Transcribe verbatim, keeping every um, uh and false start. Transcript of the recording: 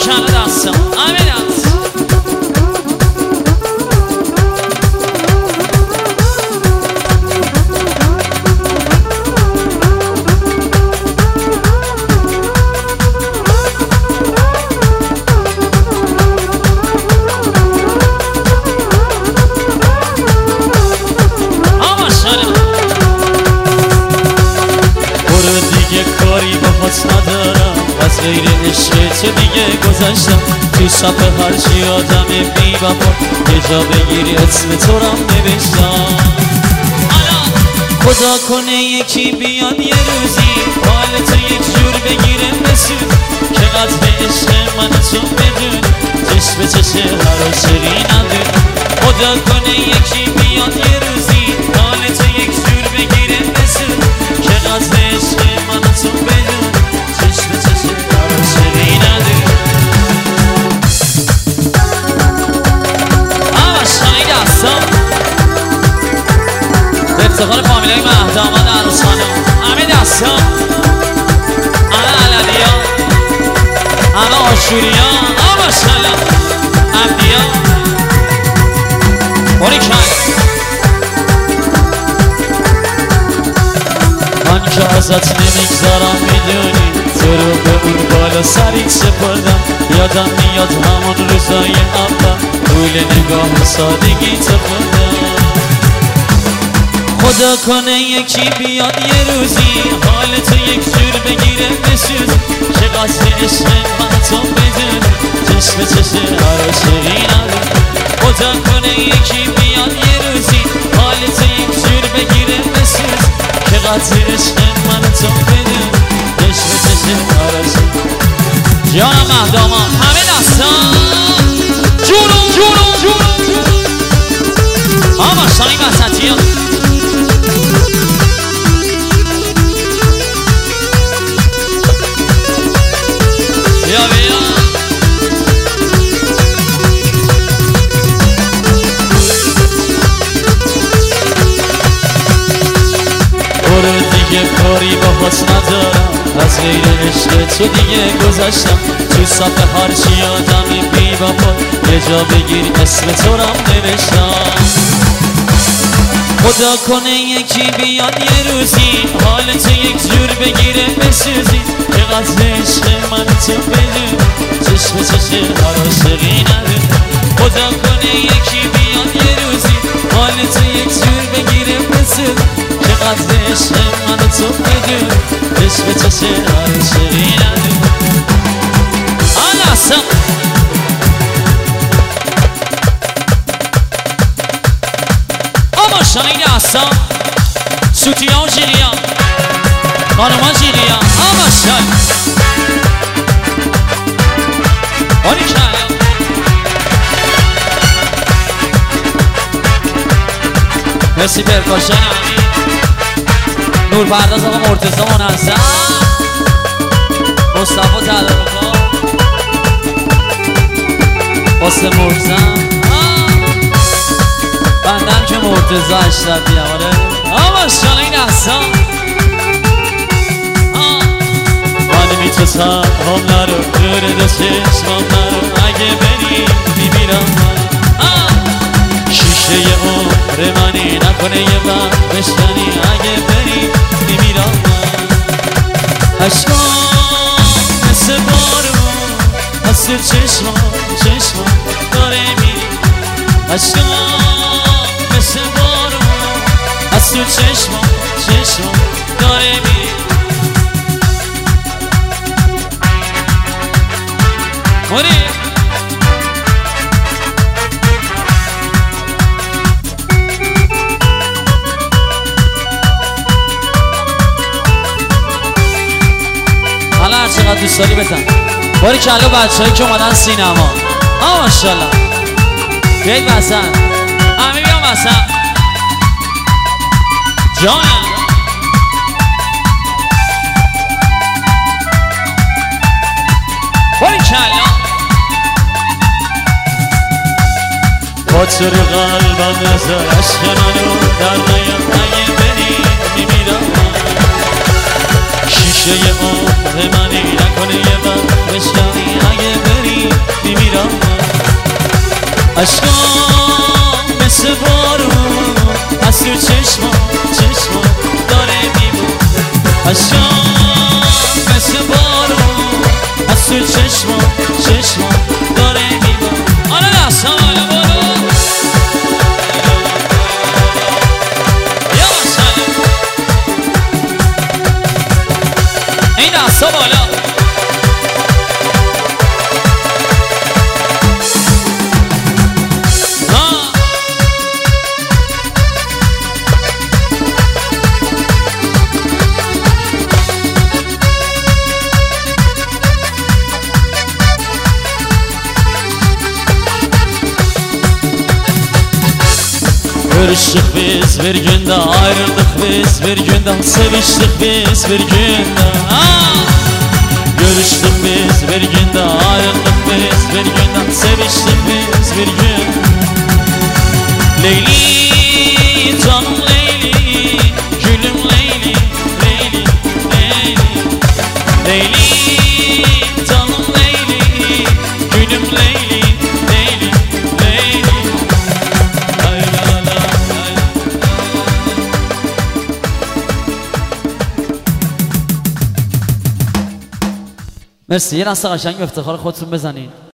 کله دستم امینت ندارم از غیر عشق تو دیگه گذشتم تو صفحه هرچی آدم بی وفا یه جا بگیری اسم تو رم نوشتم خدا کنه یکی بیاد یه روزی حال تو یک جور بگیره بسود که قدر عشق من تو بدون چشم به چشم هر عاشقی ندون خدا کنه یکی بیاد یه روزی حال تو یک جور بگیره بسود که قدر عشق من تو بدون چشم چشم هر عاشقی ندون آمشانی دستم به افتخار فامیلای مهداماد عروس خانم همه دستم همه علویا همه آشوریا آمشالا عبدیا باری کن من که ازت نمیگذارم میدونی تو رو به اون بالا سریت سپردم یادم میاد همون روزای اول طول نگاه سادگی تو خوندم خدا کنه یکی بیاد یه روزی حال تو یک جور بگیره بسوز که قصد عشق من تو بدون چشم به چشم هر عاشقی ندون خدا کنه یکی بیاد یه روزی حال تو یک جور بگیره بسوز که قصد عشق من تو بدون چشم به چشم هر عاشقی جانم مهدامان همه دستان جونم جونم جونم آمشانی وسطی ها بیا بیا برو دیگه کاری با پاس ندارم از غیر عشق تو دیگه گذشتم تو صفحه هرچی آدم بی وفا یه جا بگیر اسم تو رم نوشتم خدا کنه یکی بیاد یه روزی حال تو یک جور بگیره بسوزی که قدر عشق من تو بدون چشم چشم هر عاشقی ندون خدا کنه یکی بیاد یه روزی حال تو یک جور بگیره بسوزی که قدر عشق من تو بدون چشم چشم هر عاشقی ندون آن اصلا آمشانی دستان سوتیا و جیلیا خانوما جیلیا آمشان باری کلا مرسی پرکاشن امین نور پرداز آقا مرتضی منظم مصطفی تدارکا قاسم مرزم بندم که مرتضی اشرفی آره آمشان این دستان من میتوسم هم نرو دور دو چشمم نرو اگه بری میمیرم من شیشه عمر منی نکنه یه وقت بشکنی اگه بری میمیرم من عشقام مثل بارون از تو چشمام چشمام داره میری عشقام مثل بارون از تو چشمام چشمام داره میری موری حالا هر چقدر دوست داری بزن باری کلا بچه هایی که اومدن سینما آه ماشالله بیایید وسط همه بیان وسط جانم باری کلا با تو رو قلبم نزار عشق منو در نیم اگه بری میمیرم شیشه عمر منی نکنه یه وقت بشکنی اگه بری عشقام مثل بارون از تو چشما چشما داره میمون عشقام مثل بارون از تو چشما چشما داره میمون آره دستم آره برو یا مسئله این دستا بالا Görüştük biz bir günde, ayrıldık biz bir günde, seviştik biz bir günde. Görüştük biz bir günde, ayrıldık biz bir günde, seviştik biz bir gün. Leyli, canım Leyli, gülüm Leyli, Leyli, Leyli. Leyli, canım Leyli, gülüm Leyli, Leyli, Leyli. مرسی. یه دسته قشنگ به افتخار خودتون بزنین.